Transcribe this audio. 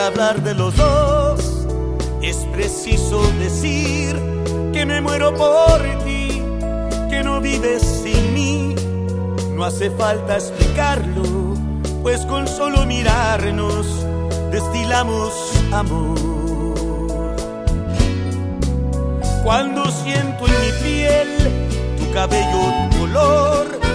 Para hablar de los dos es preciso decir que me muero por ti, que no vives sin mí. No hace falta explicarlo, pues con solo mirarnos destilamos amor. Cuando siento en mi piel tu cabello, tu color,